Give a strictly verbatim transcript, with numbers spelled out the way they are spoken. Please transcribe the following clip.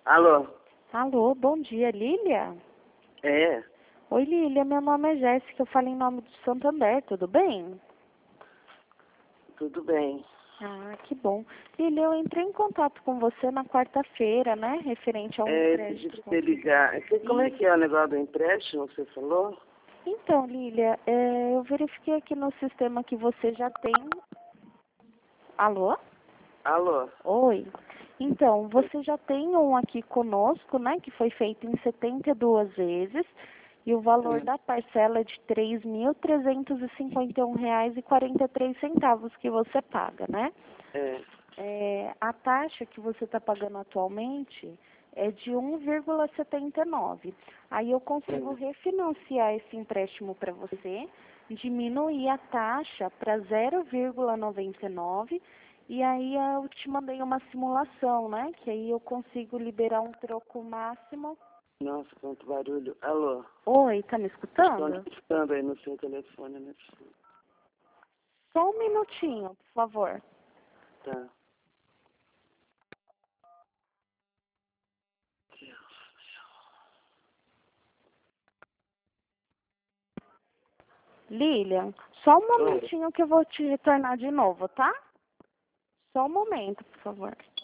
Alô? Alô, bom dia, Lília? É, Oi, Lília, meu nome é Jéssica, eu falo em nome do Santander, tudo bem? tudo bem. Ah, que bom. Lília, eu entrei em contato com você na quarta-feira, né, referente a um É, pedi empréstimo. pra você ligar. Você- Como é que é o negócio do empréstimo, você falou? Então, Lília, é, eu verifiquei aqui no sistema que você já tem... Alô? Alô? Oi. Então, você já tem um aqui conosco, né, que foi feito em setenta e duas vezes, e o valor Hum, da parcela é de três mil trezentos e cinquenta e um reais e quarenta e três centavos que você paga, né? É, É, a taxa que você está pagando atualmente é de um vírgula setenta e nove. Aí eu consigo hum. refinanciar esse empréstimo para você, diminuir a taxa para zero vírgula noventa e nove e aí eu te mandei uma simulação, né? Que aí eu consigo liberar um troco máximo. Nossa, quanto barulho. Alô? Oi, tá me Estão escutando? discutando aí no seu telefone, né? Só um minutinho, por favor. Tá. Lilian, só um Oi. momentinho que eu vou te retornar de novo, tá? Só um momento, por favor.